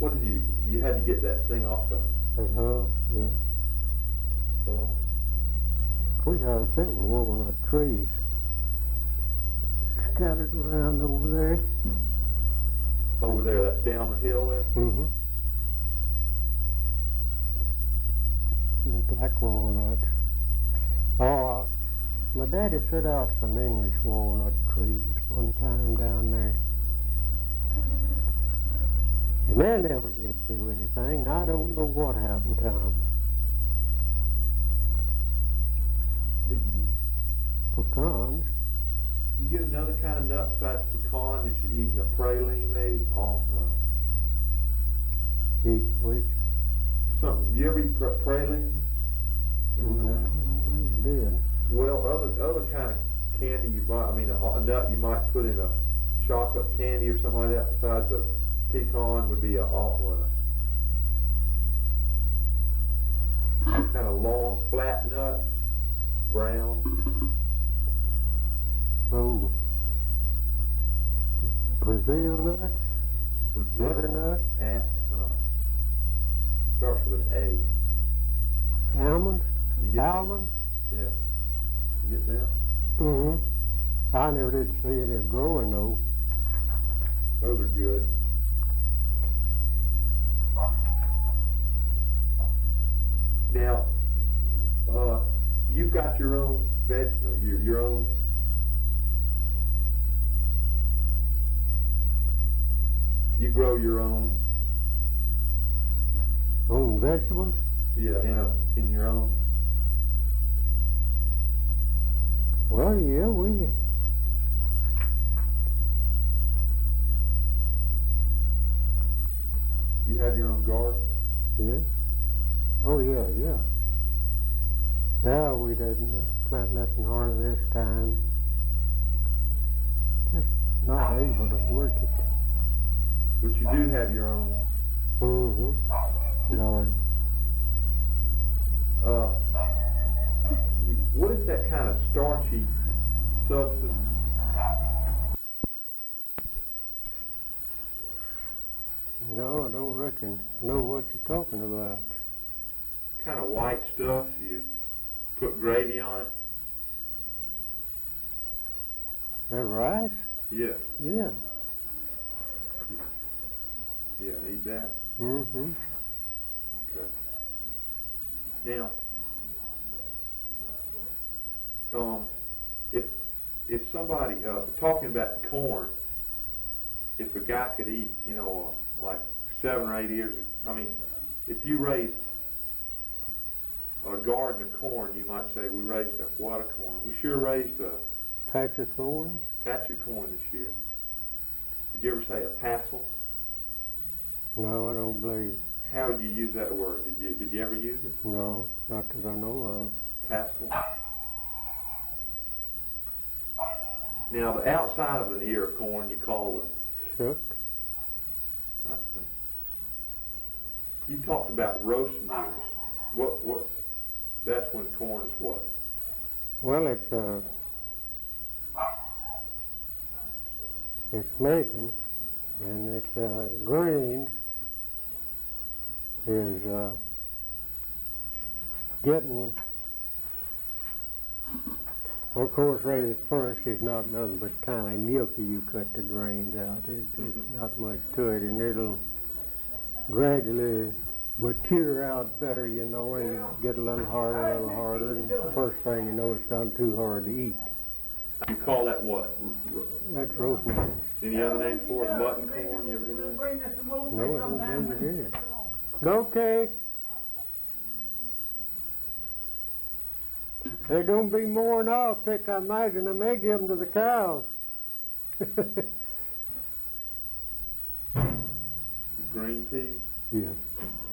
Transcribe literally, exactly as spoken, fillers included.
What did you, you had to get that thing off the, Uh-huh, yeah. so, We have several walnut trees scattered around over there. over there, that's down the hill there? Mm-hmm. The black walnuts. Oh, my daddy set out some English walnut trees one time down there. And they never did do anything. I don't know what happened to them. Did Pecans. you get another kind of nut besides pecan that you're eating, a praline maybe? Oh, uh, Eat which? something, you ever eat pra- praline? No, I don't think I did. Well, other other kind of candy you might, I mean, a, a nut you might put in a chocolate candy or something like that besides a pecan would be a, what, a kind of long, flat nuts, brown. Oh. Brazil nuts? Brazil, Butternut? and, uh, starts with an A. Almond? You get, Almond? yeah. You get them? Mm-hmm. I never did see any growing though. Those are good. Now, uh, you've got your own veg, your your own. You grow your own. Own vegetables? Yeah, in a in your own. Well, yeah, we. You have your own garden. Yeah. Oh, yeah, yeah. Yeah, we didn't plant nothing hardly this time. Just not able to work it. But you do have your own. Mm-hmm. Garden. Uh, what is that kind of starchy substance? No, I don't reckon know what you're talking about. Kind of white stuff. You put gravy on it. That rice? Yeah. Yeah. Yeah. Eat that. Mm-hmm. Okay. Now, um, if if somebody uh, talking about corn, if a guy could eat, you know, uh, like seven or eight years, I mean, if you raised a garden of corn, you might say we raised a what of corn? We sure raised a Patch of corn? patch of corn this year. Did you ever say a tassel? No, I don't believe. How would you use that word? Did you did you ever use it? No, not that I know Tassel. Now the outside of an ear of corn you call of. Shook? the. I see. You talked about roasting ears. What what's that's when corn is what? Well, it's uh, it's making, and it's uh, grains is uh, getting. Well, of course, right at first, it's not nothing but kind of milky. You cut the grains out. It's, Mhm. it's not much to it, and it'll gradually mature out better, you know, and get a little harder, a little harder, and first thing you know, it's done too hard to eat. You call that what? R- r- That's rosemary. Any other name for it? Mutton corn? You ever hear that? No, I don't believe it is. Okay. There don't be more than I'll pick, I imagine. I may give them to the cows. Green peas? Yeah.